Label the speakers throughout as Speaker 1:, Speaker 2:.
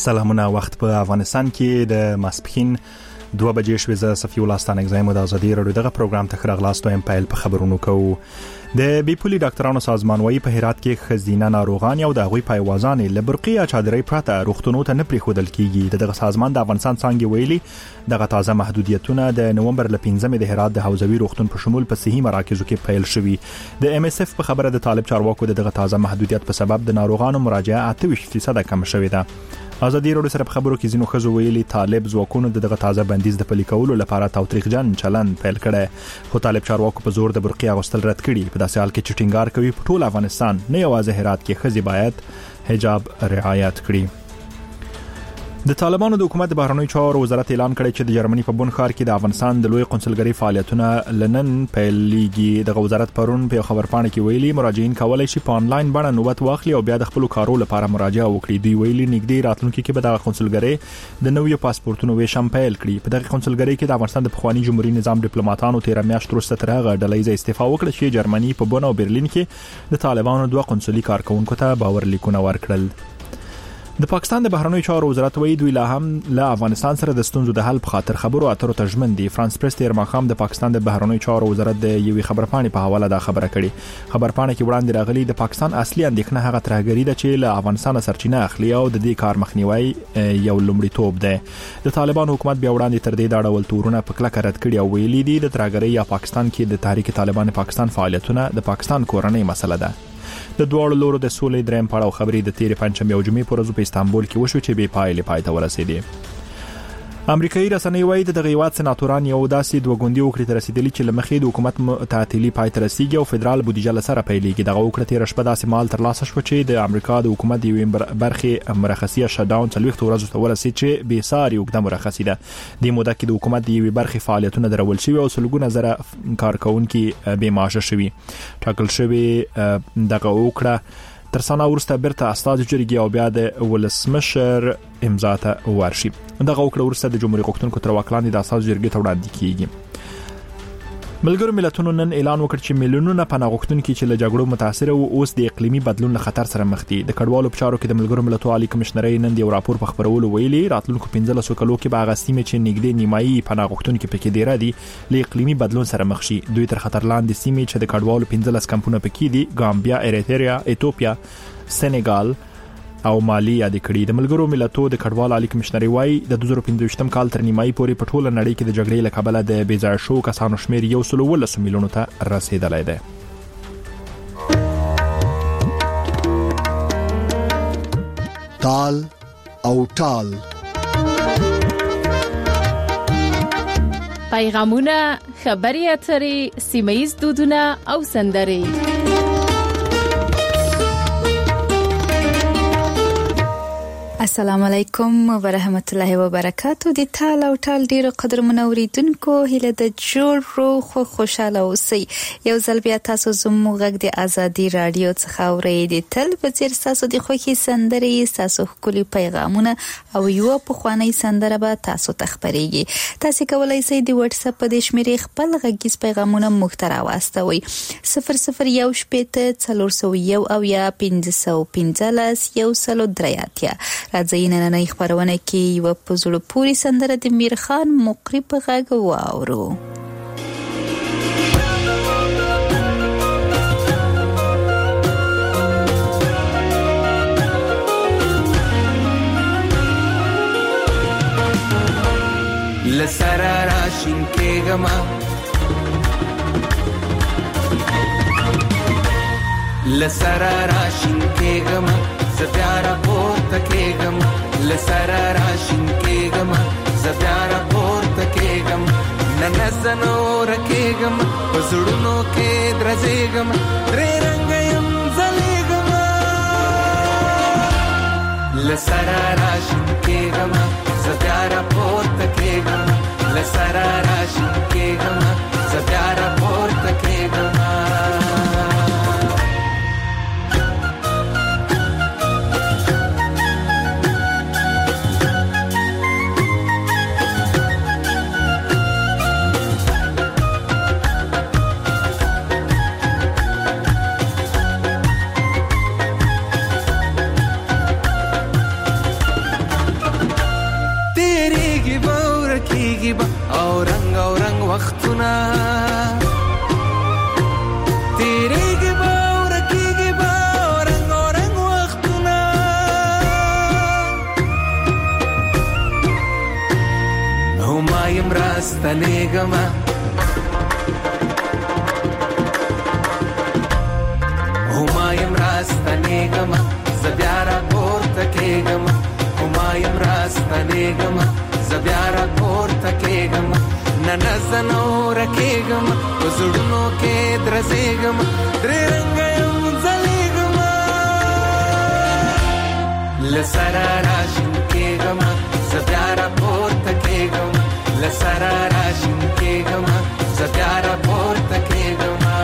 Speaker 1: سلامونه. وخت په افغانستان کې د ماسپښین 2 بجې شوې. زه صفي الله ستانک زایم د ازادي رادیو دغه پروګرام ته خراغلاستو ام پایل په خبرونو کوو. د بیپولي ډاکټرانو سازمان وايي په هرات کې خزینه ناروغان او د غوي پایوازان لبرقي چادرې پراته روغتونو ته نه پریښودل کیږي. دغه سازمان د افغانستان څنګه ویلي دغه تازه محدودیتونه د نومبر ل 15 د هرات د حوزوي روغتون په شمول په صحي مراکزو کې پیل شوي. د ام اس اف په خبره د طالب چارواکو دغه تازه محدودیت په سبب د ناروغانو مراجعه 28% کم شوې ده. ازادي رادیو سره په خبرو کې زینو خزو ویلي طالب ځواکونو دغه تازه بندیز د پلي کولو لپاره تاوتریخجن چلند پیل کړي، خو طالب چارواکو په زور د برقي اغوستل رد کړي. په داسې حال کې چې ټینګار کوي په ټول افغانستان نه یوازې هرات کې ښځې باید حجاب رعایت کړي. د طالبانو د حکومت د بهرنیو چارو وزارت اعلان کړی چې د جرمني په بون ښار کې د افغانستان د لوی قونسلګرۍ فعالیتونه لنن پیلېږي. د وزارت پرون په خبرپاڼه کې ویلي مراجعین کولای شي په انلاین بڼه نوبت واخلي او بیا د خپل کارو لپاره مراجعه وکړي. دوی ویلي نږدې راتلونکي کې به د قونسلګرۍ د نویو پاسپورتونو ویشم پیل کړي. په دغه قونسلګرۍ کې د افغانستان د پخوانی جمهوریت نظام ډیپلوماټانو 13 میاشتې وروسته تر هغه ډلې استعفا وکړه چې جرمني په بون او برلین کې د طالبانو 2 قونسلي کارکونکو ته باور لیکونه ورکړل. د پاکستان د بهرنیو چارو وزارت وایي دوی لا هم له افغانستان سره د ستونزو د حل په خاطر خبرو اترو ته ژمن دي. فرانس پریس تیر ماښام د پاکستان د بهرنیو چارو وزارت د یوې خبرپاڼې په حواله دا خبره کړې. خبرپاڼه کې وړاندې راغلي د پاکستان اصلي اندېښنه هغه ترهګري ده چې له افغانستان سرچینه اخلي او د دې کار مخنیوي یو لومړیتوب دی. د طالبان حکومت بیا وړاندې تر دې دا ډول تورونه په کلکه رد کړي او ویلي دي د ترهګري یا پاکستان کې د تحریک طالبان پاکستان فعالیتونه د پاکستان کورنۍ مسله ده. د دوړو لورو د سولې دریم پړاو خبرې د تیر پنځمې او جمعې پر ورځ په استانبول کې وشو چې بې پایلې پای ته ورسېدې. امریکایي رسنۍ وايي د هیواد سناتوران یو داسې دوه ګوندي وکړي ته رسیدلی چې لمخې د حکومت تعطیلي پای ته رسیدي او فدرال بودیجه لسره پیلېږي. دغه وکړه تیر شپه داسې مال تر لاسه شو چې د امریکا د حکومت یوې برخې مرخصیه شټډاون 40 ورځې ته ورسېد چې بې ساري وګړه مرخصي ده. د موده کې د حکومت د یوې برخې فعالیتونه درول شوي او سلګونه زره کارکونکي بې معاشه شوي. ټاکل شوی دغه وکړه تر سنه ورسته برته استاد جرګي او بیا د ولسمشر امضا ته ورشي. دغه وکړه ورسته د جمهوریت غوښتونکو تر واکلاندې د استاد جرګي ته وړاندې کیږي. ملګرو ملتونو نن اعلان وکړ چې میلیونونه پناه غوښتونکي چې له جګړو متاثر او اوس د اقلیمي بدلون له خطر سره مخ دي. د کډوالو په چارو کې د ملګرو ملتونو عالی کمشنرۍ نن یو راپور په خبرولو ویلي راتلونکو 15 کلو کې به هغه سیمې چې نږدې نیمایي پناه غوښتونکي پکې ډیر دي له اقلیمي بدلون سره مخ شي. دوی تر خطر لاندې سیمې چې د کډوالو 15 کمپونه پکې دي ګامبیا، ایریتریا، ایتوپیا، سنگال او مالی یاد کړي. د ملګرو ملتونو د کډوال عالی کمشنرۍ وايي د 2015 کال تر نیمایي پورې په ټوله نړۍ کې د جګړې له کبله د بیځای شو کسانو شمیر 1.13 میلیون ته رسیدلی دی.
Speaker 2: تال او ټال
Speaker 3: پیغامونه، خبري اترې، سیمه‌ییز دودونه او سندرې.
Speaker 4: السلام علیکم ورحمت الله وبرکاتو. د تال او ټال ډیرو قدر منوریدونکو هله د جوړ روغ او خوشاله اوسئ. یو ځل بیا تاسو زموږ غږ د ازادي رادیو څخه اورئ. تل په څیر تاسو د خوښي سندرې، تاسو خولي پیغامونه او یو په خواني سندره به تاسو تخبريږي. تاسو کولای شئ د واتس اپ په شمیرې خپل غږیز پیغامونه مخترا واستوي 001 401 او یا 515 103. راځي نن خبرونه کې یو په زړه پوری سندره د میر خان مقری په غږ واورو.
Speaker 5: لسرا راشین کېګما لسرا راشین کېګما زبیارا پورته کېګم لسرا راشین کېګم زبیارا پورته کېګم نن زنو رکېګم پزړونو کې درځېګم درې رنگ يم زلېګم لسرا راشین کېګم زبیارا پورته کېګم لسرا راشین کېګم زبیارا پورته کېګم. راستنېږمه همایم راستنېږمه زه بیا راپورته کېږمه همایم راستنېږمه زه بیا راپورته کېږمه نه نه زه نوره کېږمه په زړونو کې درزېږمه درې رنګه یم ځلېږمه له سره راشین کېږمه زه بیا راپورته کېږمه له سره راشین کېږمه زه بیا راپورته کېږمه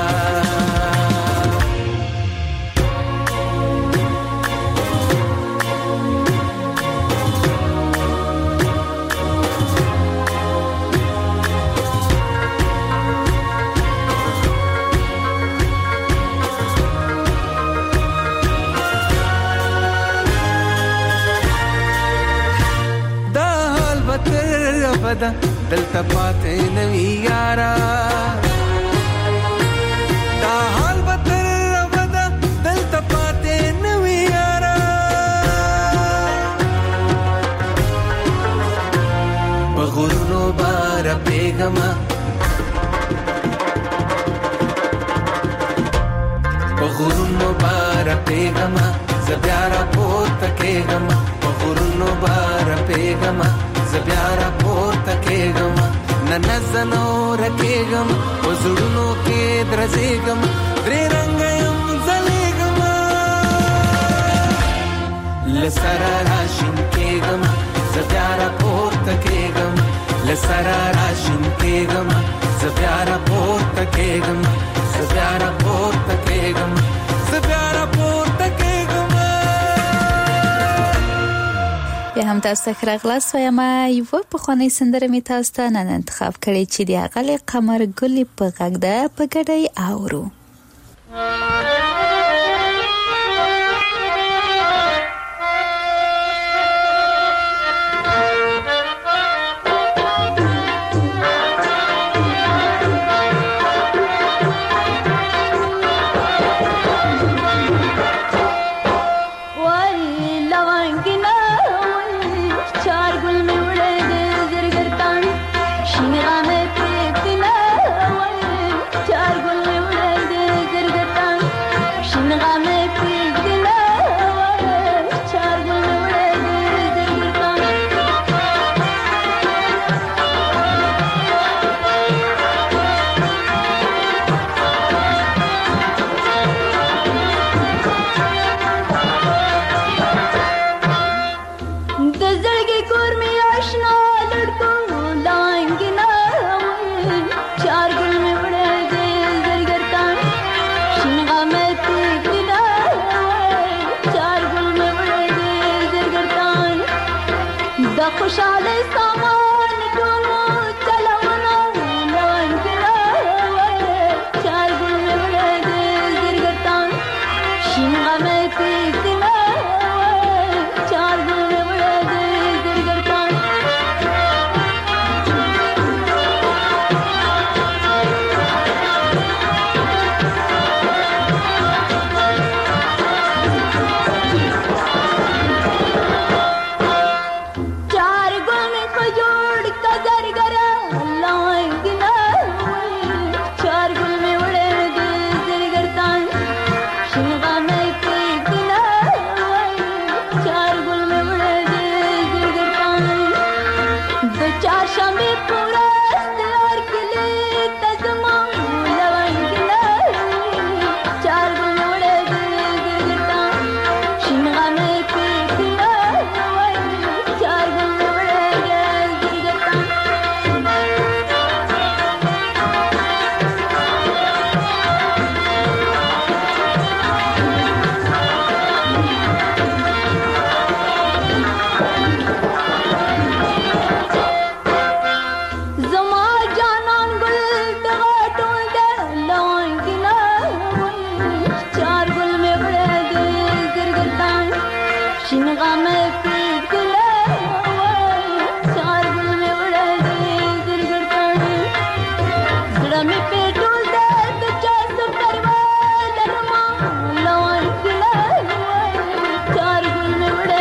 Speaker 5: دلته پاتې نوی یارا دا حال به تر ابده دلته پاتې نوی یارا په غرونو به رپېږمه په غرونو به رپېږمه زه بیا راپورته کېږمه په غرونو به رپېږمه زه بیا راپورته کېږمه نه نه زه نوره کېږمه په زړونو کې درزېږمه درې رنګه یم ځلېږمه له سره راشین کېږمه زه بیا راپورته کېږمه له سره راشین کېږمه زه بیا راپورته کېږمه زه بیا راپورته کېږمه زه بیا راپورته کېږمه
Speaker 4: بیا هم تاسو ته راغلاست وایم یو پخوانی سندره می تاسو ته نن انتخاب کړی چې د اغلی قمر ګلی په غږ ده په ګډۍ اورو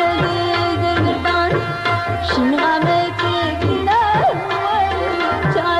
Speaker 6: Shine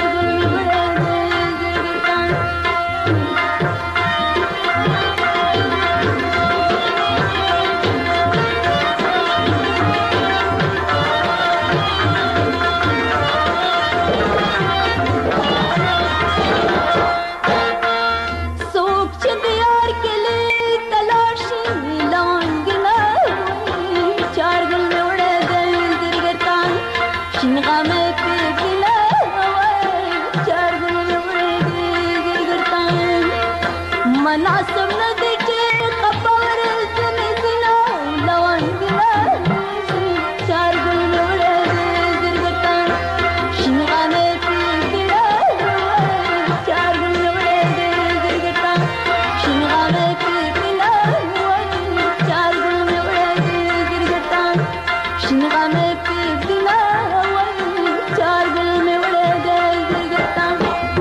Speaker 6: مناسب نه دی چې خبر زمې زنا لون ګلا چار ګل وړه زرګتان شنغانه پیګلا چار ګل وړه زرګتان شنغانه پیګلا چار ګل وړه زرګتان شنغانه پیګلا چار ګل وړه زرګتان.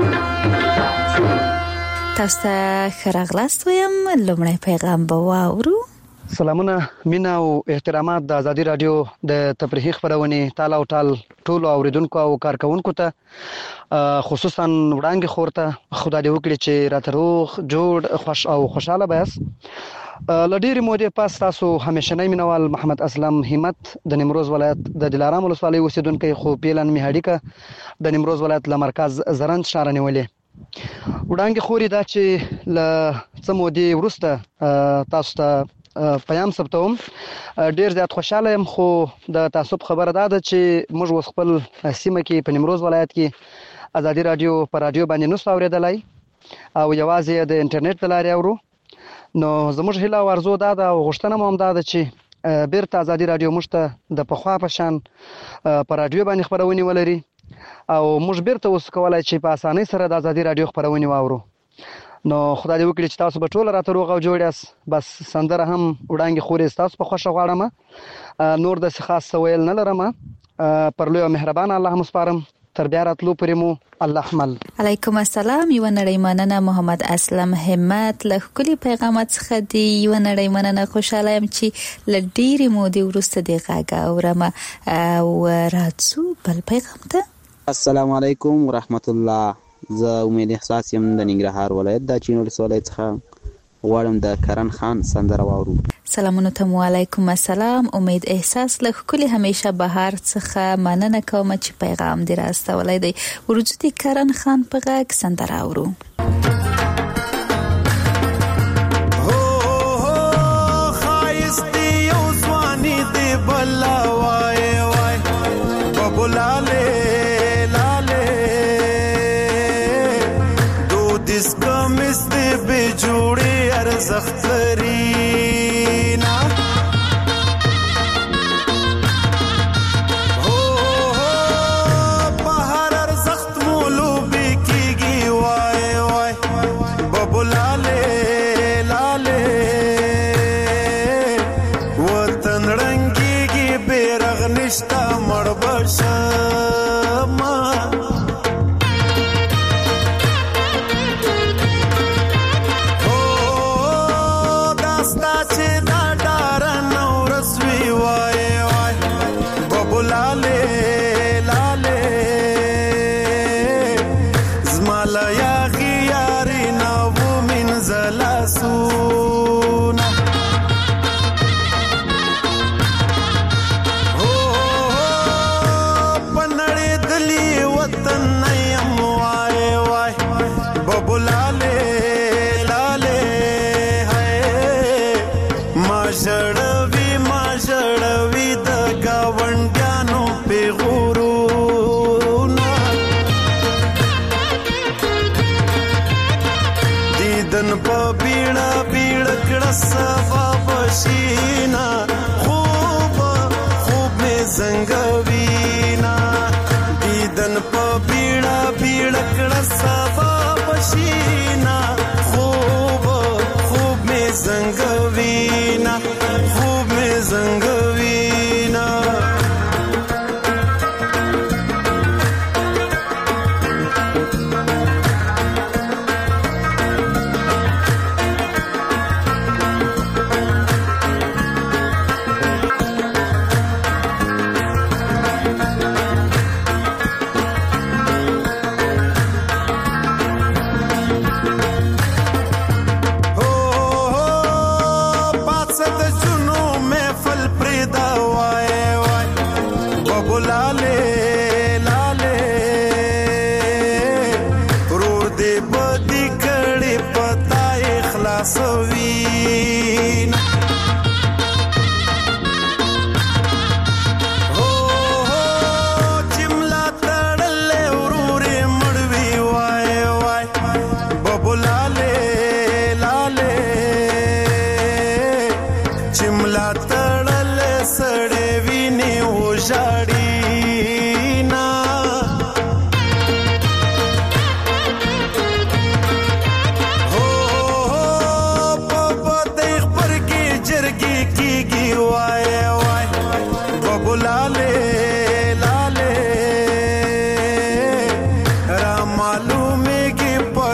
Speaker 4: تاسو ته خراغلاست ویم لومړی پیغام به واورو.
Speaker 7: سلامونه مینا او احترامات د ازادي رادیو د تفریحي خبرونه تاله او ټال ټولو اوریدونکو او کارکونکو ته خصوصا وړاندې خورته خدای دې وکړي چې راته روغ جوړ خوش او خوشاله بس. لډيري مودې پاس تاسو همیشنۍ مینوال محمد اسلم همت د نیمروز ولایت د دلارام ولسوالۍ اوسیدونکو خو پیلن میهاډیکا د نیمروز ولایت له مرکز زرند شهر نیولې وړاندې خوري دا چې ل څمودي ورسته تاسو ته پیغام ثبتوم. ډیر زیات خوشاله يم خو د تعصب خبره ده چې موږ وس خپل سیمه کې په نیمروز ولایت کې ازادي رادیو پر رادیو باندې نو اوریدلای او یوازې د انټرنیټ د لارې اورو. نو زموږ هیله او ارزو ده او غوښتنه مو هم ده چې بیرته ازادي رادیو موږ ته د پخوا په شان پر رادیو باندې خبرونه ولري او موږ بیرته اوس کولای چې په اسانۍ سره د ازادي رادیو خبرونه واورو. نو خدای دې وکړي چې تاسو به ټول راته روغ او جوړ یاست. بس سندره هم وړاندې خوري تاسو په خوښه غواړم. نور د خاص سویل نه لرم. پر لوی او مهربان الله مسپارم. تر بیا راتلو پرې مو الله حمل.
Speaker 4: علیکم السلام. یو نړۍ مننه محمد اسلم همت له کلی پیغامات څخه دی. یو نړۍ مننه خوشاله يم چې لډيري مودې ورسته دی غاګه اورم او راځو بل پیغام ته.
Speaker 8: السلام علیکم ورحمت الله. زه امید احساس يم د ننګرهار ولایت د چینول ولایت څخه غواړم د کرن خان سندره واورو.
Speaker 4: سلامونه ته وعلیکم السلام. امید احساس له کلی همیشه بهار څخه مننه کوم چې پیغام دی راستولای دی. ورځو د کرن خان په غږ سندره اورو.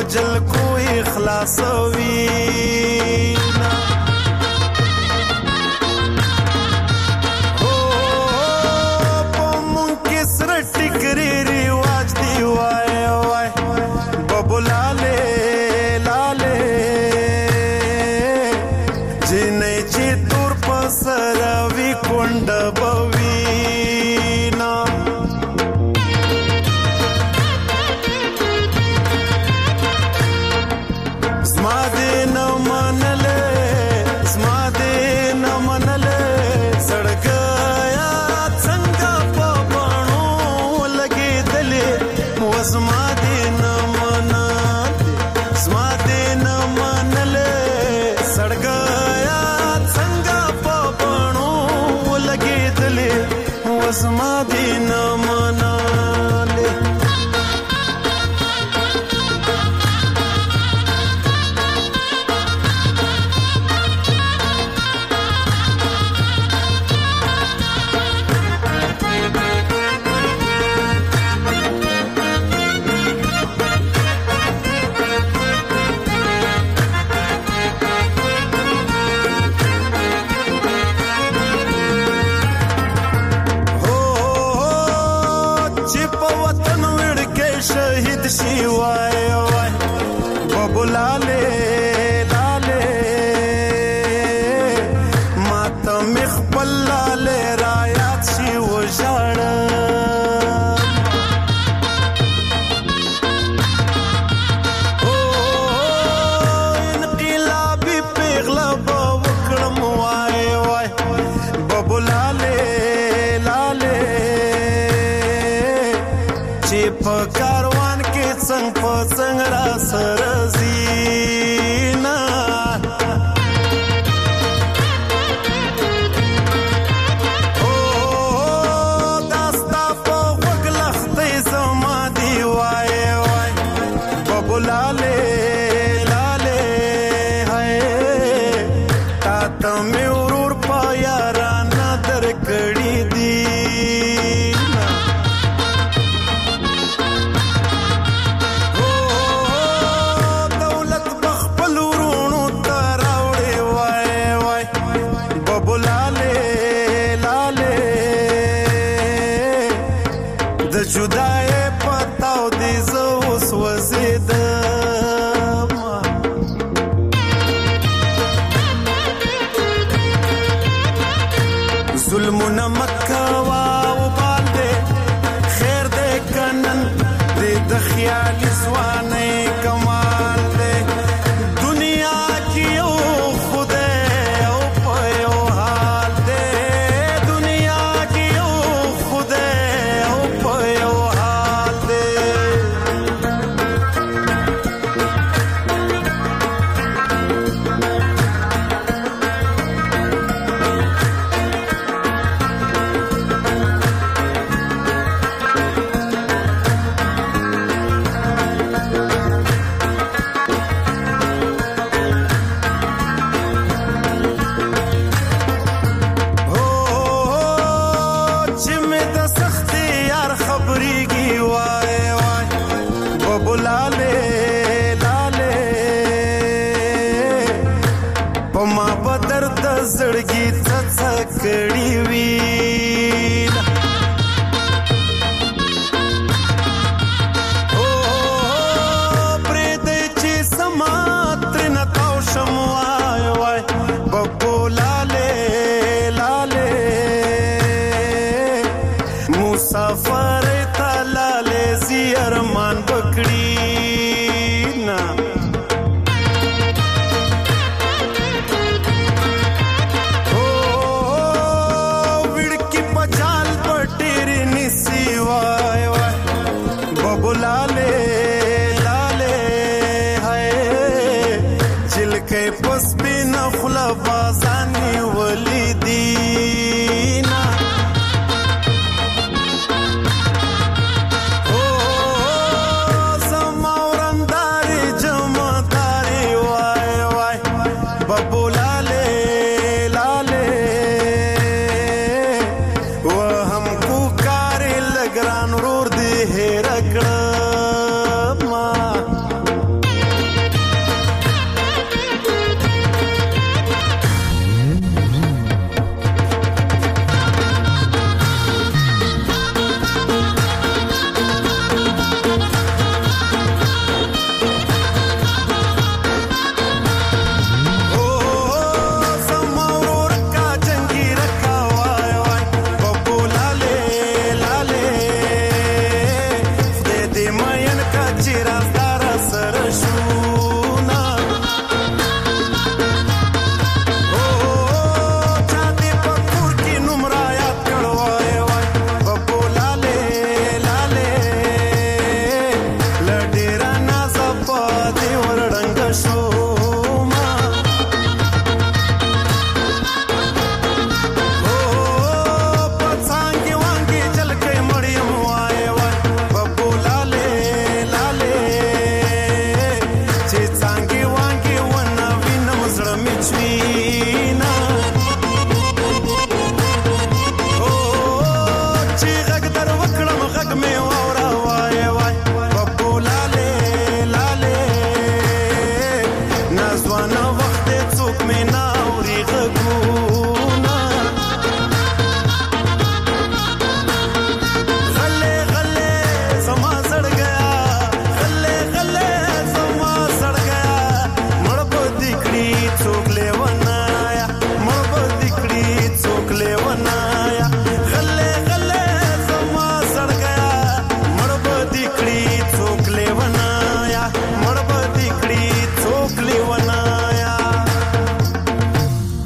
Speaker 9: وجل کو اخلاصوي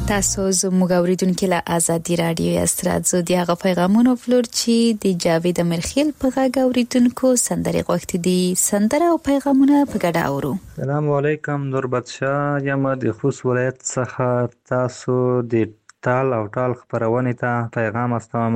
Speaker 4: تاسو زموږ اوریدونکو له ازادي رادیو استرادزو دی هغه پیغامونه فلور چې د جاوید امرخیل په غږ اوریدونکو سندري غوښتي دي سندره او پیغامونه په ګډه اورو.
Speaker 10: السلام علیکم نور بادشاہ یم د خوست ولایت څخه تاسو د تال او ټال خبرونه ته پیغام استوم.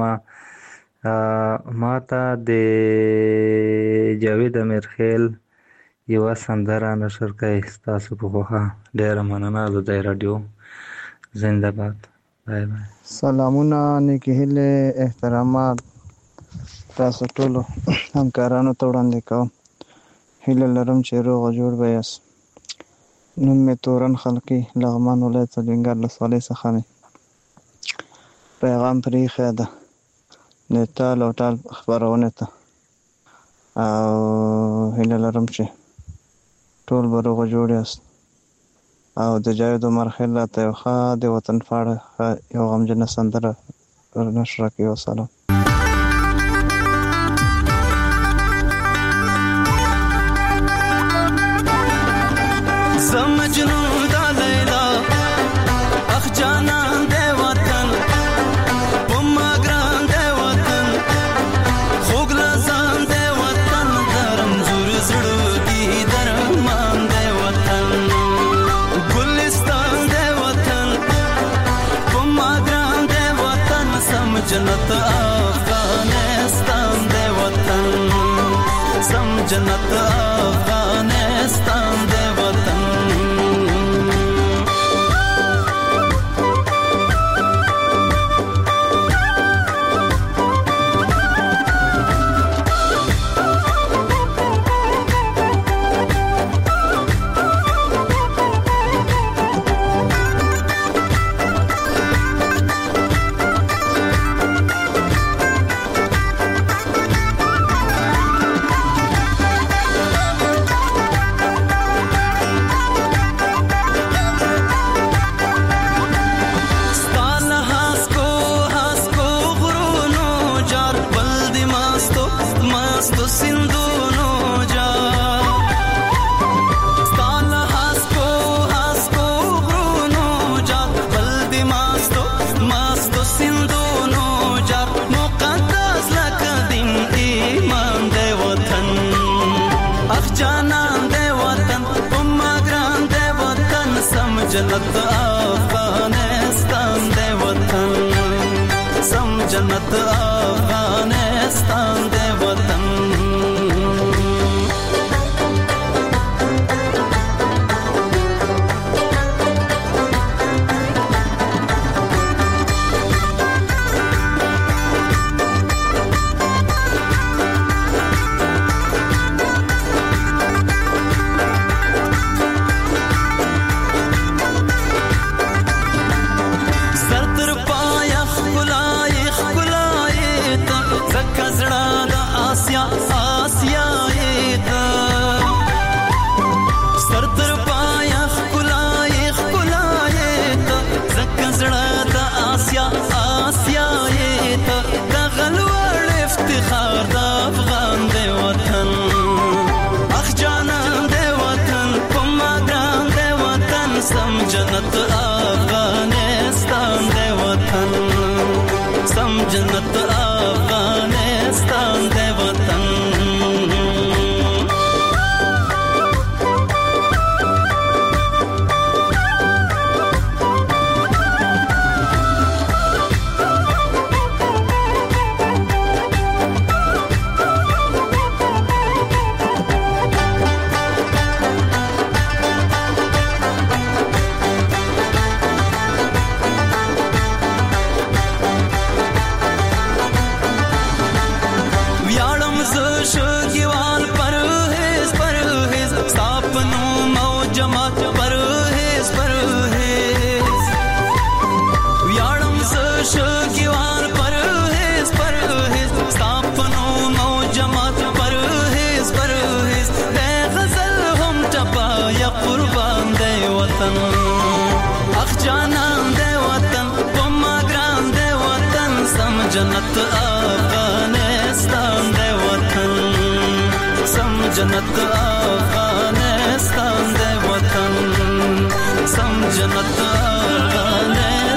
Speaker 10: ما ته د جاوید امرخیل یو سندره نشر کړئ تاسو په خوخه ډیر مننه. د رادیو زنده باد. بای بای.
Speaker 11: سلامونه نیکی هیله احترامات تاسو ټول همکارانو ته وړاندې کوم. هیله لرم چې روغ جوړ به یاست. نوم مې تورن خلقي لغمان ولایت څلینګر ولسوالۍ څخه دی. پیغام پرې ایښی ده د تال او ټال خپرونې ته او هیله لرم چې ټول به روغ جوړ یاست او د جاوید امرخیل راته یو ښه د وطن په اړه یو غمجنه سندره نشر کړي. وسلام.
Speaker 9: مجنون دا لیلا اخ جانان دے وطن پما گران دے وطن خوگ لزان دے وطن درم زور زړو دی درمان دے وطن گلستان دے وطن پما گران دے وطن سم جنت افغانستان دے وطن سم جنت افغانستان دے وطن. جنت افغانستان دے وطن سم جنت افغانستان دے وطن. جنت افغانستان دے وطن سم جنت افغانستان دے وطن. جنت افغانستان دے وطن سم جنت افغانستان دے وطن سم جنت افغانستان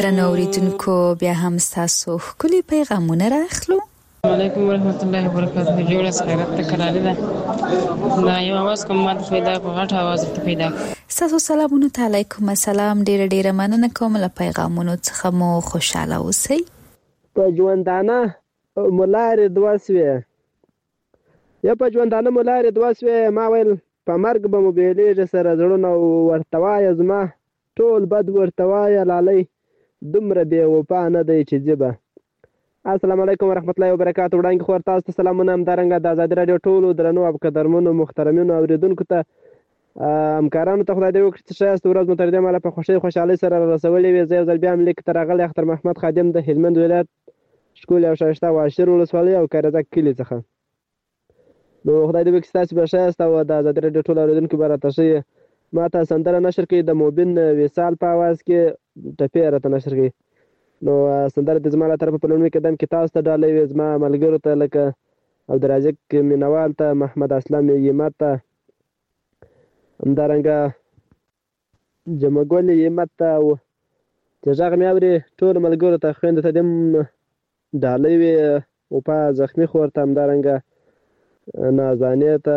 Speaker 4: درنو اوریدونکو بیا هم تاسو خولي پیغامونه راخلو.
Speaker 12: علیکم ورحمت الله وبرکاته. جوړه خیرت تکراری ده. دا یو आवाज کوم ما پیدا کو غټ आवाज ته پیدا.
Speaker 4: تاسو سلامونه علیکم السلام. ډیر مننه کوم له پیغامونو څخه مو خوشاله اوسئ.
Speaker 13: په ژوندانه مولار دواسوي یا په ژوندانه مولار دواسوي ما ویل په مرګ به موبایلې سره زړونه ورتوای زما ټول بد ورتوای لالي دومره دی وپا نه دی چې جبه. السلام علیکم ورحمت الله وبرکاته. وړاندې خور تاسو ته سلامونه. همدارنګه د آزادي رادیو ټولو درنو او قدرمنو محترمینو اوریدونکو ته همکارانو ته خدای دې وکړي چې ښایسته ورځ مو تر دې مهاله په خوشحالۍ سره رسولې وي. زه یو ځل بیا هم لیک ته راغلی اختر محمد خادم د هلمند ولایت ښکلي او ښایسته واشر ولسوالۍ او کارزک کلي څخه. نو خدای دې وکړي ستاسې به ښایسته او د آزادي رادیو ټول اوریدونکي به راته ښه ما ته سندره نشر کړي د موبین وصال په اواز کې ټپې راته نشر کړي. نو سندره د زما له طرفه په لومړي قدم کې تاسو ته ډالۍ وي، زما ملګرو ته لکه عبدالرازق مینوال ته، محمد اسلام یمت ته، همدارنګه جمعګل یمت ته او چې غږ مې اوري ټولو ملګرو ته خویندو ته دې ډالۍ وي او په زخمي خور ته همدارنګه نازانې ته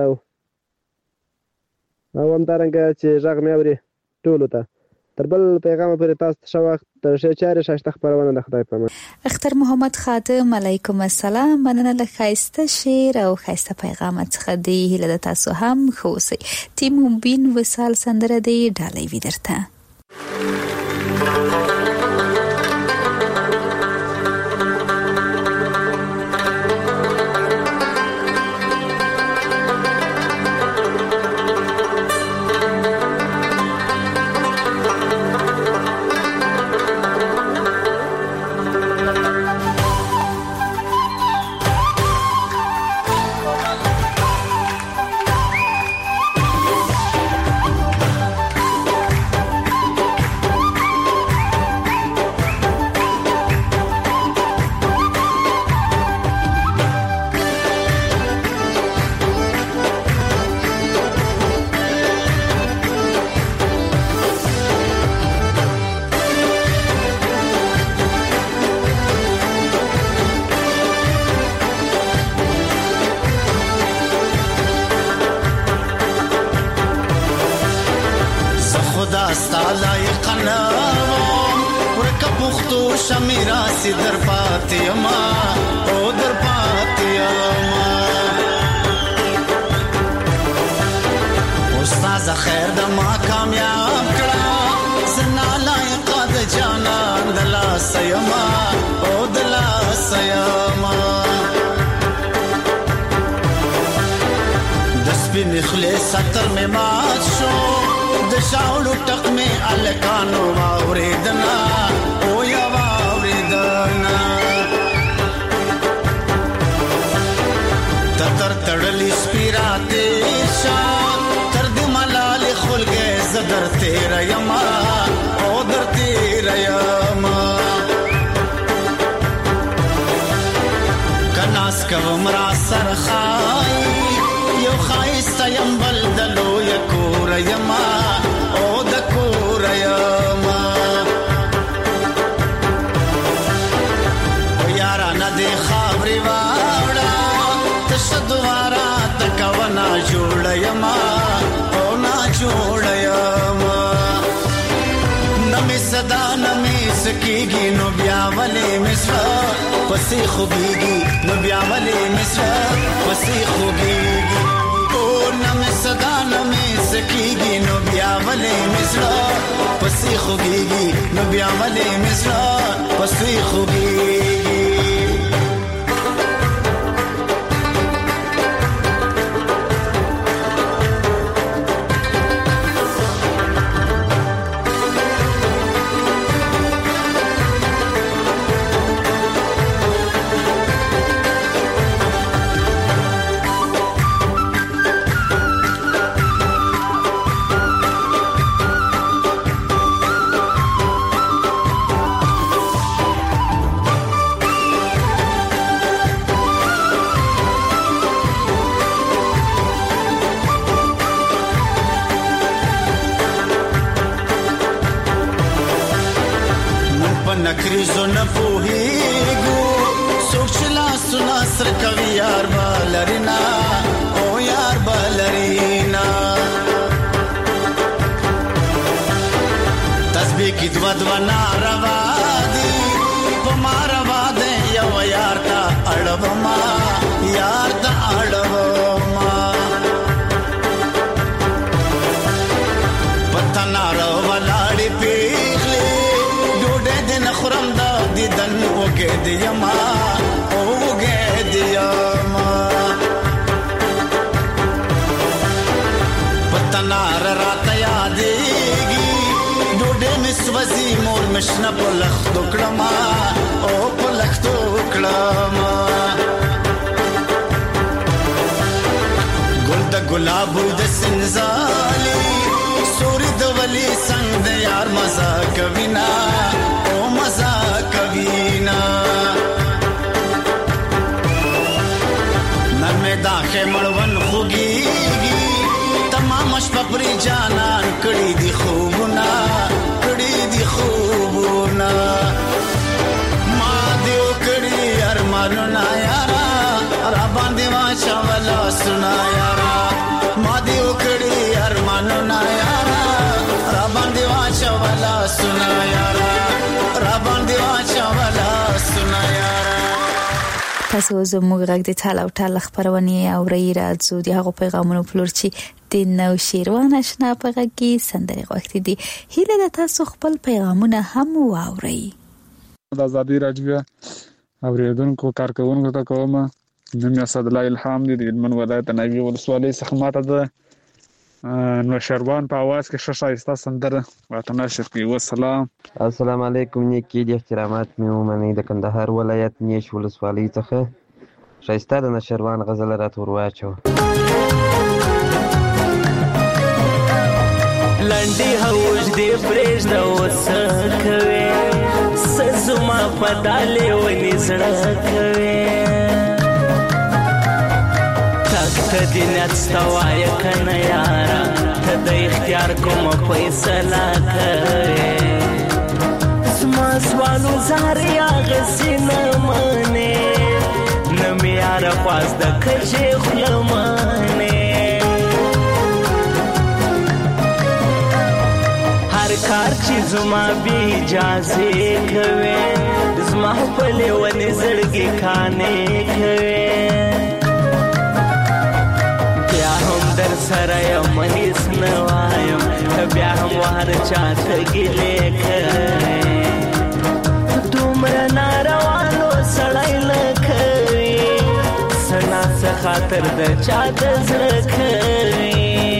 Speaker 13: او همدارنګه چې غږ مې اوري ټولو ته. تر بل پیغام پورې تاسو ته ښه وخت. تر ښې چارې ښایسته خپرونه د خدای په امان.
Speaker 4: اختر محمد خادم علیکم السلام. مننه له ښایسته شعر او ښایسته پیغام څخه دی. هیله ده تاسو هم ښه اوسئ. تیم موبین وصال سندره دی ډالۍ وي درته.
Speaker 9: پسې خوږیږي نو بیا ولې مصر پسې خوږیږي او نم صدا نم سکیږي نو بیا ولې مصر پسې خوږیږي نو بیا ولې مصر پسې خوږیږي.
Speaker 14: نکریزو نه پوهیږو څوک چې لاسونه سره کوي یار بالرینا او یار بالرینا تسبیح کی دوا ناروا دی په ماروا دی یو یار تا اړوما یار تا اړوما پتا نارو ولاړې پیغلې ډوډۍ دې نخورم دا دیدن وګې دیما وګې دیما پتا نار راته یادېږي ډوډۍ مې سوځي مور مې شنه په لښتو کړما او په لښتو کړما ګل د ګلابو د سنځالي سوري د ولی څنګ د یار مزه کوي نا او مزه کوي نا نرمه داخه مړون خوږيږي تمام شپه پرې جانان کړي دي خوبونه ما دیو کړي ارمانونه یارا را باندې واچا ولا سنا یارا ما دیو کړي ارمانونه یارا را باندې واچا ولا سنا یارا را باندې واچا ولا سنا یارا
Speaker 4: تاسو زموږ غږ د ټال او ټال خبرونه اورئ راځو د هغه پیغامونو پلور چې د نو شیروان آشنا په غږ کې سندري غوښتي دي هیله ده تاسو خپل پیغامونه هم واورئ
Speaker 15: د ازادي راډیو اوریدونکو کارکونکو ته کوم نوم یې اسد الله الهام دی د هلمند ولایت نوی ولسوالۍ څخه ماته د نوشروان په आवाज کې شایسته سندره راته نشر کوي والسلام
Speaker 16: السلام علیکم نیکی د احترامات مې ومنئ د کندهار ولایت نیش ولسوالۍ څخه شایسته د نوشروان غزل راته ورواچو
Speaker 17: لنډي هوج دې پرېږ د وسه کوي سزما پدالې ونی زړه کوي ته دې نستوای کنه یارا ته د اختیار کوم فیصله کوي زما سوالو زاریا غسینه منه نمې یار پاس د کښې خلمانه کار چې زما بی اجازه کوي زما په لیونې زړګي کانې کوي بیا هم در سره یم هیڅ نه وایم بیا هم هر چاته ګیلې کوي دومره ناروانو سړی نه کوي سنا څه خاطر د چا د زړه کوي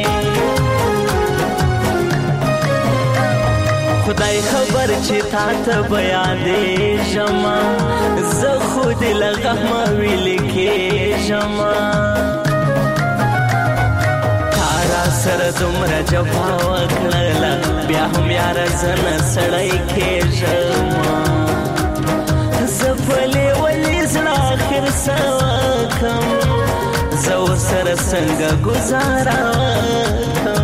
Speaker 17: خدای خبر چې تا ته بیان دې جما زه خود لغم ویل کې جما تارا سره دومره جفا وکړه بیا هم یار زن سړی کې جما زفلې ولې زړه اخر سوکم زو سره څنګه گزارا کم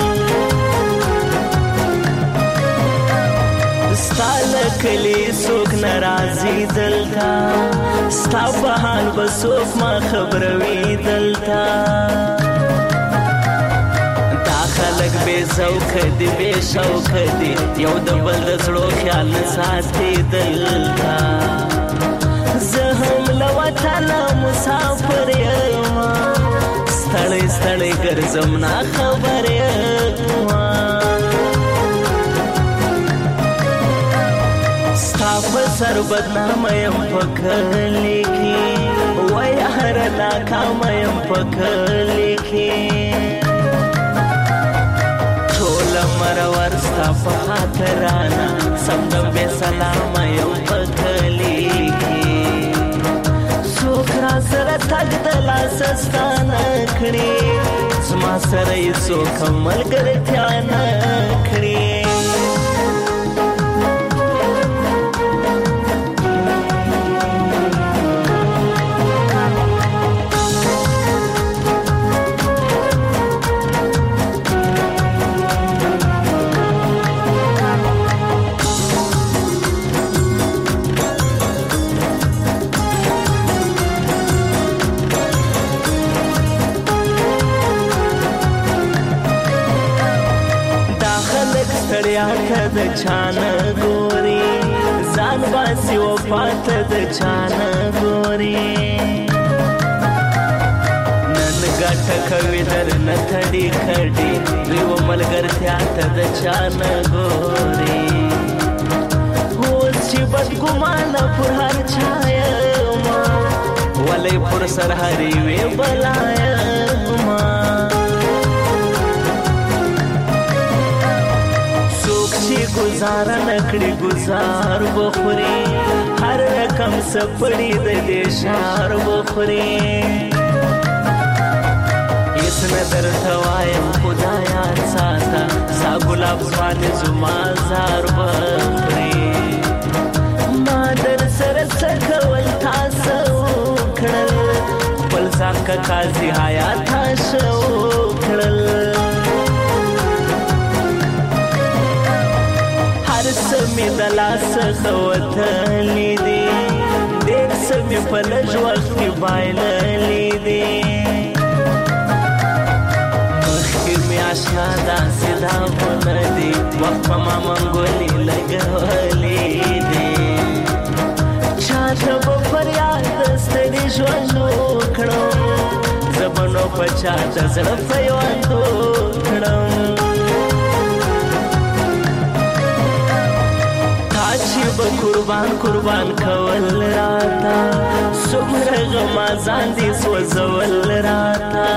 Speaker 17: ستاله کلی سوک نرازی دلتا ستا بحال بسوک ما خبروی دلتا دا خلق بے زوک دی بے شوک دی یو دبل دزړو خیال ساتي دلتا زهم لوطن مسافر یما ستړی ستړی ګرځم نا خبر یما په سر بدنام یم پکلی کی وای هر ناکام یم پکلی کی ټول مرور ستا په خاطرانا سمدم بے سلام یم پکلی کی څوک را سره تګ د لاس ستانه کړي زما سره یې څوک ملګرتیا نه کړي چانه ګوري ځان باسي وفات د چانه ګوري نن ګټه کوي در نه تړي کړي دیو ملګرتیا ته د چانه ګوري اوس چې بد ګمانه پر هر چایا ما ولې پر سر هري وی بلایا ما گزار نکړي گزار بخوري هر رقم سپړي د دې شار بخوري اس نظر توایم خدایا ساته سا ګلاب باندې زما زار بخوري ما در سره څکول تاسو کړل بل ځکه قاضي حیات شو کړل سمې د لاس خوتلې دي ډېر سمې په لږ وخت کې بایللې دي مخکې مې اشنا داسې داغونه دي وخت په ما منګولې لګولې دي چاته به فریاد د ستړي ژوند وکړم زه به نو په چا د زړه پیوند وکړم قربان قربان کول راتا سمره غمازان دی سوزول راتا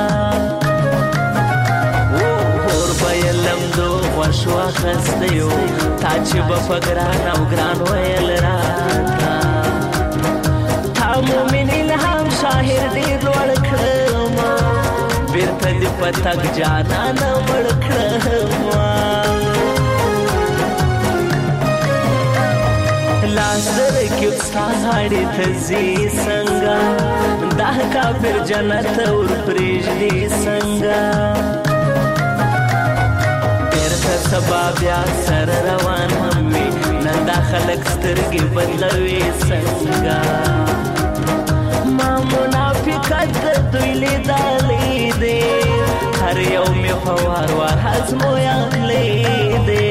Speaker 17: اور بیلم دو خوشو خستیو تا چی بفگران او گران ویل راتا تا مومن الهام شاهر دی لوڑ کرما بیرتا دی پتک جانان مڑ کرما لازر کی استاد هاړي تزي څنګه دا کافر جنت اور پرېږدي څنګه بیرته سبا بیا سر روان همي نن دا خلک سترګې بدلوي څنګه ما منافقت دوی لیدلې دي هر یو مې په وار وار ازمویلې دي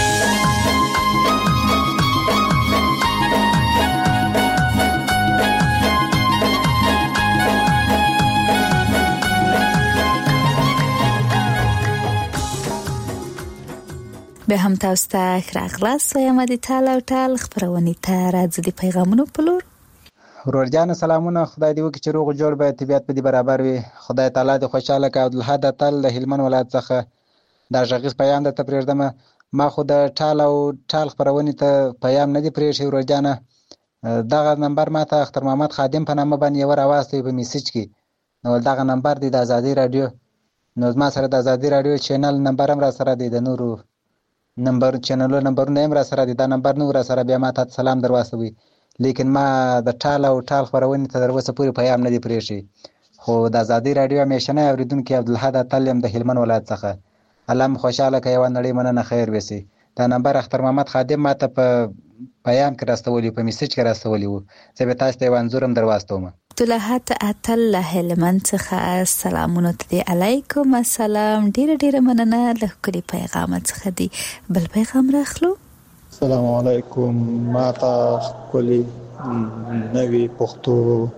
Speaker 4: به هم تاسو ته راغلاست وایم د ټال او ټال خبرونه ته راځي د پیغامونو په لور
Speaker 18: ورور جان سلامونه خدای دې وکړي چې روغ جوړ به طبيعت په دې برابر وي خدای تعالی دې خوشاله کړي عبدالحد تل د هلمند ولایت څخه دا ژغیز پیغام د تپریردم ما خو د ټال او ټال خبرونه ته پیغام نه دی پریښی ورور جان دغه نمبر ما ته اختر محمد خادم په نامه باندې ور اواسته په میسج کې نو دغه نمبر دی د ازادي رادیو نو ما سره د ازادي رادیو چینل نمبر هم را سره دی د نورو نمبر چینل نمبر نه را سره دی دا نمبر نو را سره بیا ما ته سلام درواسوي لیکن ما د ټال او ټال خبرونه ته دروسه پوری پیغام نه دی پریښی خو د ازادي رادیو همیشنه اوریدونکو عبدالحد تعلیم د هلمند ولایت څخه الله خوشاله کوي و نړۍ مننه خیر وسی دا نمبر اختر محمد خادم ما ته په پیغام کې راستولی په میسج کې راستولی وو زه به تاسو ته وانځورم درواستوم
Speaker 4: عبدالحد تعلیم هلمند څخه سلامونه ته علیکم السلام ډیر مننه له کلی پیغام څخه دی بل پیغام راخلو
Speaker 19: السلام علیکم ما تا کلی نوی پښتو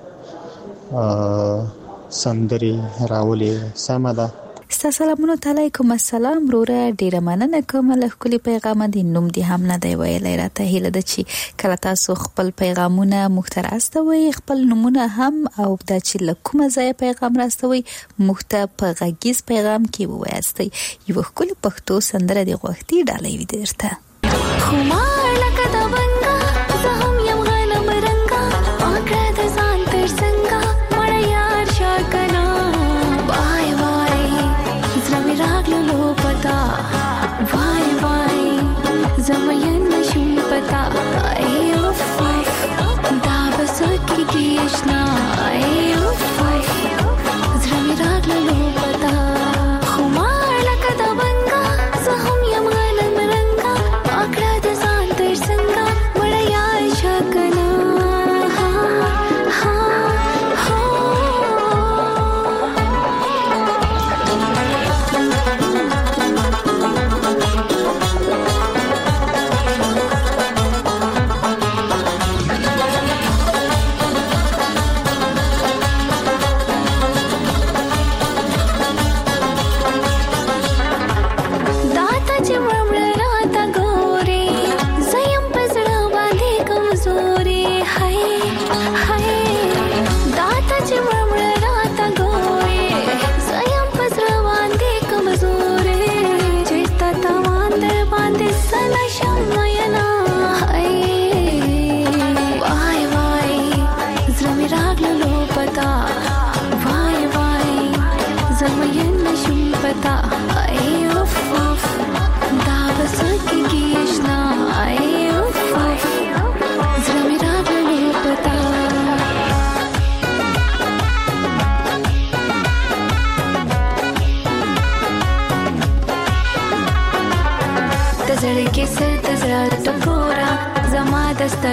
Speaker 19: سندري راولي سمده
Speaker 4: سلامونه علیکم السلام روره ډیر مننه کوم له کلی پیغام دی نوم دی هم نه دی ویلای راته هیله ده چې کله تاسو خپل پیغامونه مختار استوي خپل نمونه هم او د چې لکومه ځای پیغام راستوي مخته په غږیز پیغام کې وایستي یو کلی پښتو سندره دی غوښتي ډالۍ وي درته
Speaker 20: خمار لکه د بنګا زه هم یم غنم رنګا پاکه د ځان تر څنګه مړ یار شکنا بای بای زړه مې راغلو پتا وای وای زمین نشم پتا ای اوف دا بس کې آشنا ای اوف زړه مې راغلو پتا خمار لکه د بنګا زه هم یم غنم رنګا پاکه د ځان تر څنګه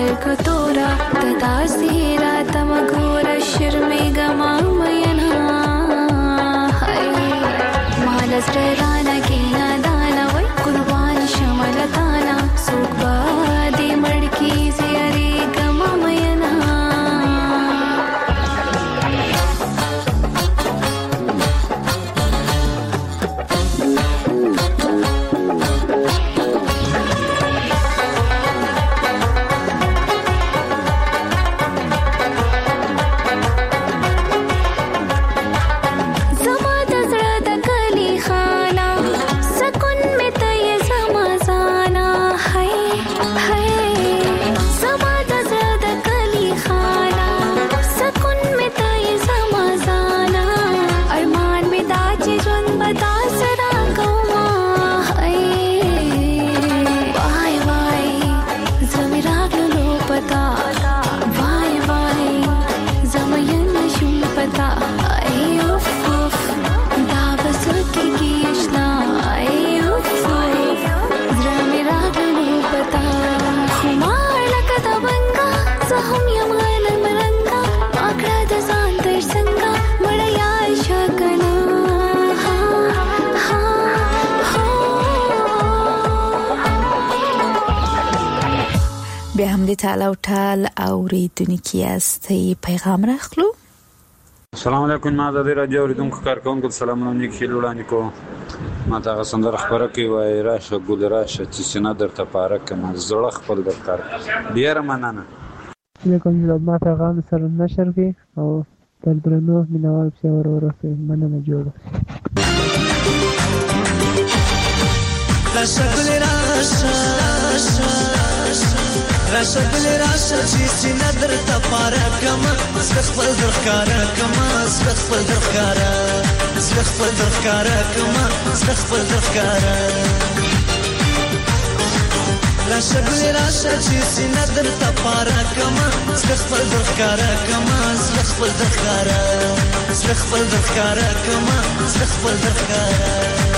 Speaker 20: سترګو تورا تدا سیرا تم ګور شرمېږه ما مینا هاي مال سترانه کې نادانا وای قربان شمل تانا سوق با دې مړکی زیریږه ما مینا بیا هم د تعال او ټال اوریدونکو یاستئ پیغام راخلو.
Speaker 21: السلام علیکم. ما د رادیو اوریدونکو کارکونکو سلامونه نیک وړاندې کوم. ما ته سندره خبره کوي وای راشه ګل راشه چې سینه درته پاره کما زړه خپل درکار ډیر مننه.
Speaker 13: علیکم ما پیغام سره نشر کی او تر درنو مینوال په ورورسه مننه جوړه.
Speaker 9: راشه ګل راشه راشه ګل راشه چې سینه درته پاره کما خپل درکاره کما خپل درکاره خپل درکاره کما خپل درکاره راشه ګل راشه چې سینه درته پاره کما خپل درکاره کما خپل درکاره خپل درکاره کما خپل درکاره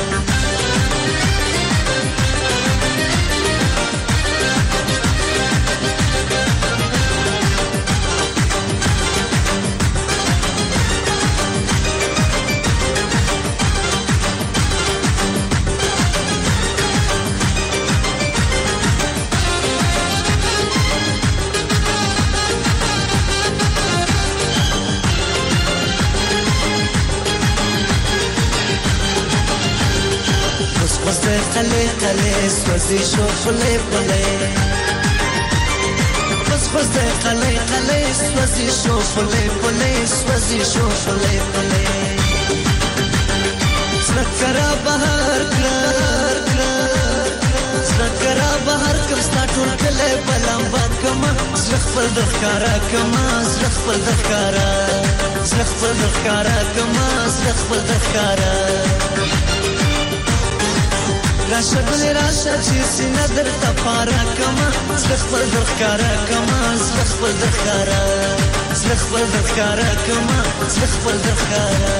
Speaker 9: خلي خلي سوزي شو خلي خلي بس بس خلي خلي سوزي شو خلي خلي سوزي شو خلي خلي سكرا بهر سكرا بهر كم ستاټول کله بلم کما خپل دخکارا کما خپل دخکارا خپل دخکارا کما خپل دخکارا راشه ګل راشه چې سینه درته پاره کما خپل درکاره کما خپل درکاره خپل درکاره کما خپل درکاره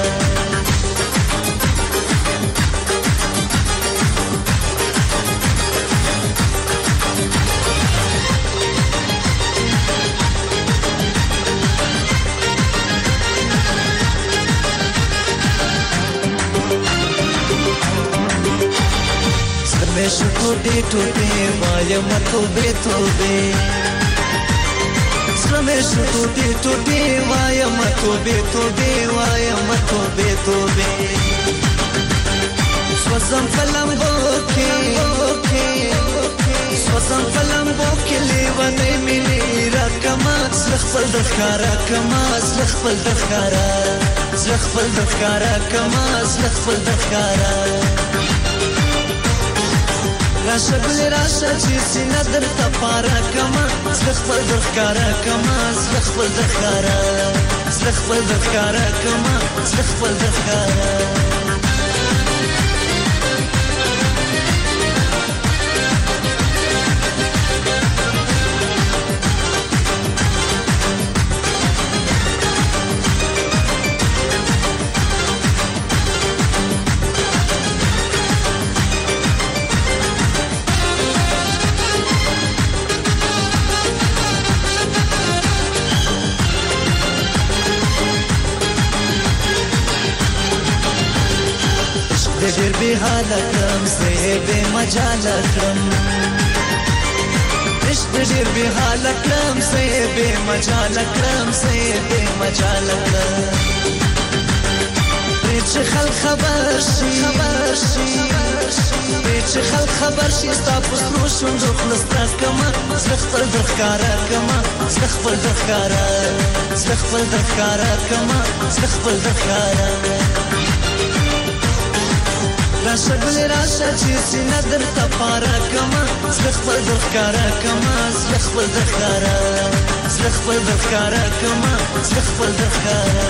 Speaker 9: Meshu tote tote vaya matobe tobe Meshu tote tote vaya matobe tobe vaya matobe tobe Swazam falambo ke levane mini rakama khpal dakhara kama khpal dakhara khpal dakhara kama khpal dakhara راشه ګل راشه چې سینه درته پاره کما خپل درکاره کما خپل درکاره خپل درکاره کما خپل درکاره ډېر بې حاله کړم زه یې بې مجاله کړم عشق ډېر بې حاله کړم زه یې بې مجاله کړم زه یې بې مجاله کړم پرې چې خلک خبر شي پرې چې خلک خبر شي ستا په سرو شونډو خوله ستا کړمه زه خپل در ښکاره کړمه زه خپل در ښکاره زه خپل در ښکاره کړمه زه خپل در ښکاره راشه ګلې راشه چې سینه درته پاره کړمه زه خپل در ښکاره کړمه زه خپل در ښکاره زه خپل در ښکاره کړمه زه خپل در ښکاره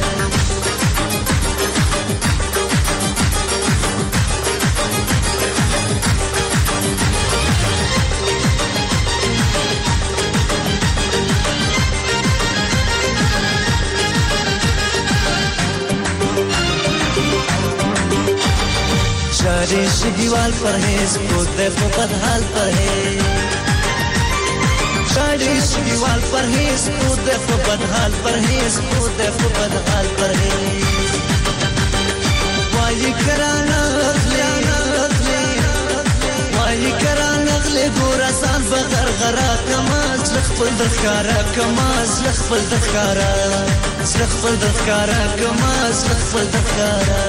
Speaker 9: جاری شدیوال پرهیز کودے په بدحال پرهیز جاری شدیوال پرهیز کودے په بدحال پرهیز کودے په بدحال پرهیز وای کرانه وای کرانه غلی ګور آسان بغیر غرا کما زلخ خپل د ښکارا کما زلخ خپل د ښکارا زلخ خپل د ښکارا کما زلخ خپل د ښکارا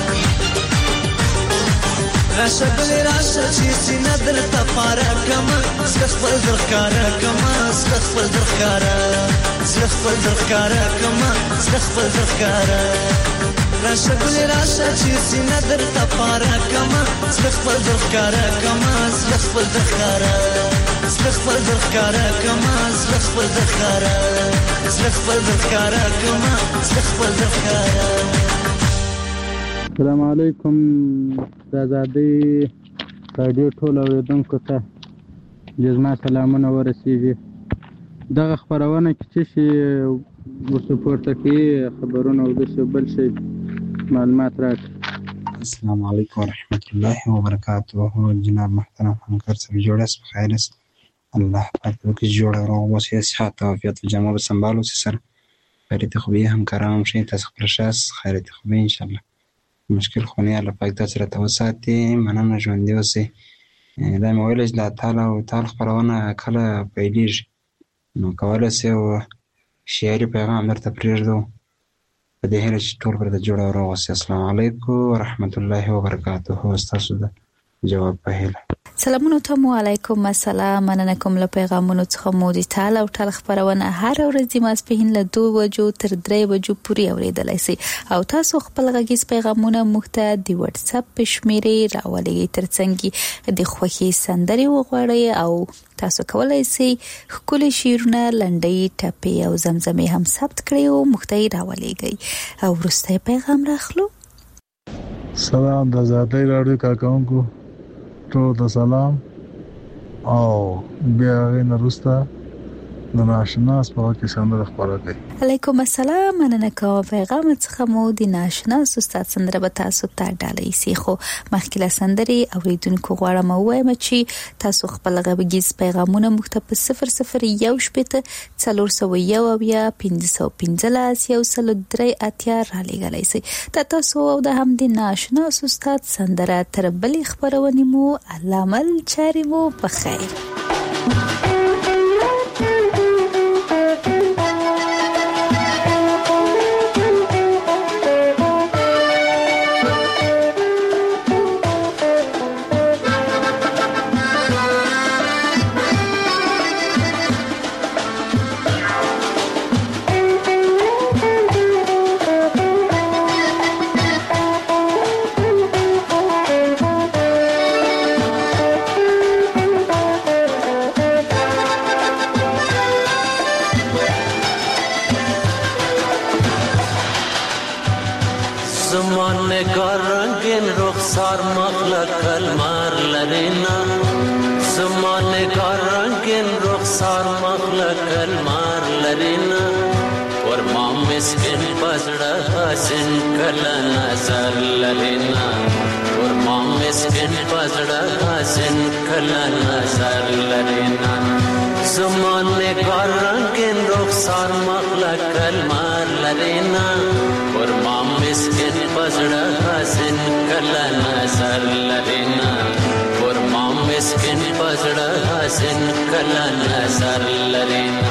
Speaker 9: راشه ګلې راشه چې سینه درته پاره کړمه زه خپل در ښکاره کړمه زه خپل در ښکاره زه خپل در ښکاره کړمه زه خپل در ښکاره راشه ګلې راشه چې سینه درته پاره کړمه زه خپل در ښکاره کړمه زه خپل در ښکاره زه خپل در ښکاره کړمه زه خپل در ښکاره زه خپل در ښکاره کړمه زه خپل در ښکاره
Speaker 1: السلام علیکم د آزادۍ راډیو ټول اورېدونکو ته زما سلامونه ورسیږي دغه خپرونه کې څه شي ورڅ پورته کوي خبرونه او داسې بل شی معلومات راکړي
Speaker 22: السلام علیکم ورحمة الله وبرکاته جناب محترم همکار صاحب جوړ است بخیر است الله پاک وکړي جوړ روغ اوسئ صحت او عافیت و جمع به سنبال اوسئ سره خیریت خوبی همکاران هم شئ تاسو خپل ښه است خیریت خوبی انشاءالله مشکل خونی الله پاک تاسو راته وساتي مننه ژوندي اوسئ دا مې ویل چې د تعال او تعال خپرونه کله پیلېږي نو کولی شئ شعري پیغام درته پرېږدو په دې هیله چې ټول پرته جوړ او روغ اوسئ السلام علیکم ورحمة الله وبرکاته ستاسو د جواب په هیله
Speaker 4: سلامونه ته علیکم السلام مننه کوم له پیغامونو څخه مو دي تعال او ټال خبرونه هر ورځ د ماسپښین له 2 بجو تر 3 بجو پورې اوریدلای شئ او تاسو خپل غږیز پیغامونه موږ ته د واتس اپ په شمیرې راولئ ترڅنګ د خوښي سندري وغوړئ او تاسو کولای شئ ښکلي شعرونه لنډۍ ټپې او زمزمې هم ثبت کړئ او موږ ته راولئ او وروستی پیغام راخلو
Speaker 23: سلام د آزادۍ راډیو کارکونکو ټول ته سلام او بیا غوښنه وروسته د ناشناس په وخت کې سندره خبره کوي
Speaker 4: علیکم السلام مننه کوم پیغام څخه مو د ناشناس استاد سندره به تاسو ته ډالۍ سي خو مخکې له سندري اوریدونکو غواړم وایم چې تاسو خپل غږیز پیغامونه موږ ته په 001 شپته 415 را لېږلی سي تاسو او د هم د ناشناس استاد سندره تر بلې خبرونه مو علامل چاري مو بخیر
Speaker 17: Kal
Speaker 2: کله نظر لرینا ورما مسکین پزړه حسین کله نظر لرینا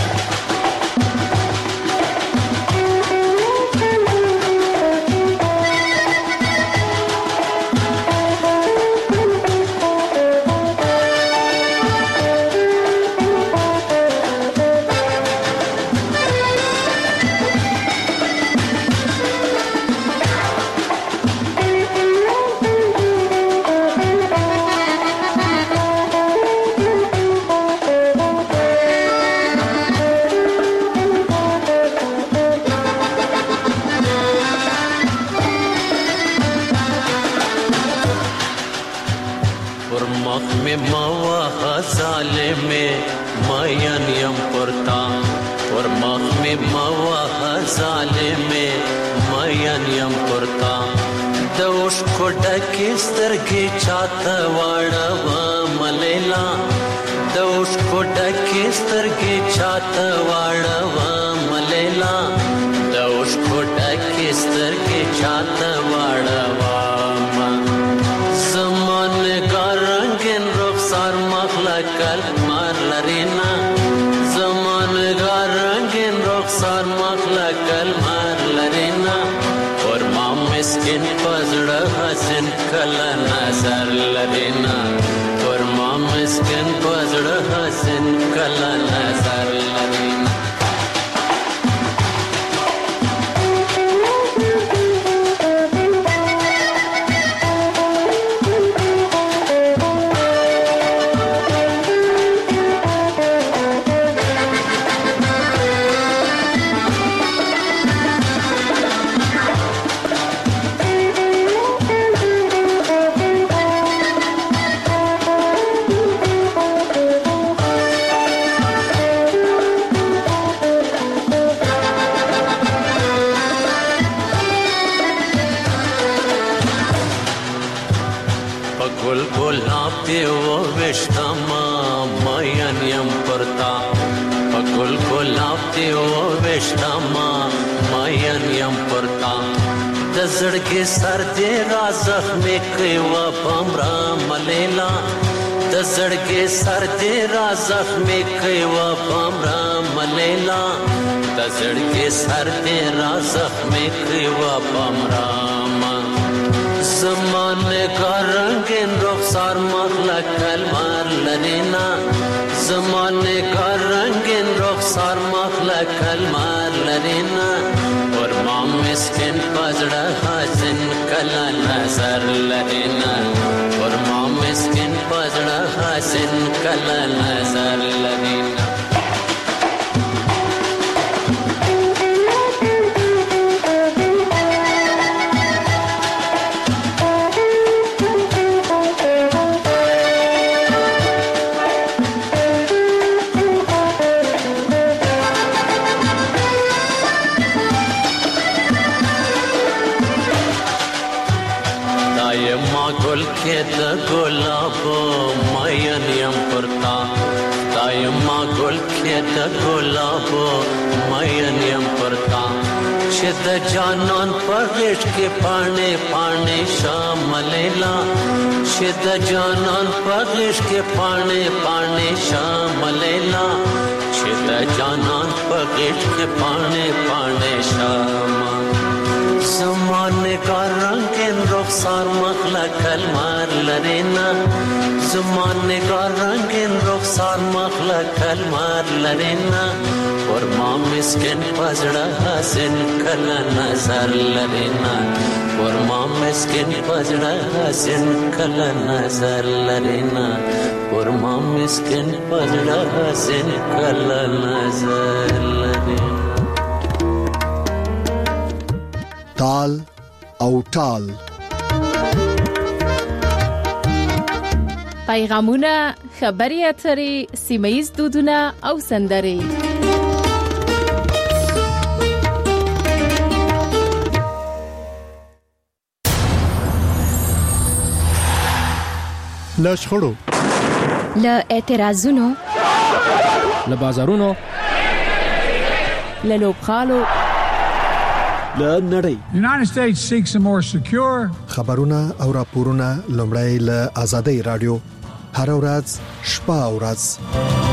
Speaker 3: تال او ټال
Speaker 5: پیغامونه، خبري اترې، سیمه‌ییز دودونه او سندرې.
Speaker 3: له شخړو،
Speaker 5: له اعتراضونو،
Speaker 24: له بازارونو،
Speaker 5: له لوبغالو،
Speaker 6: له نړۍ.
Speaker 7: United States seeks a more secure
Speaker 3: خبرونه او راپورونه لومړی له آزادۍ رادیو هر ورځ شپه او ورځ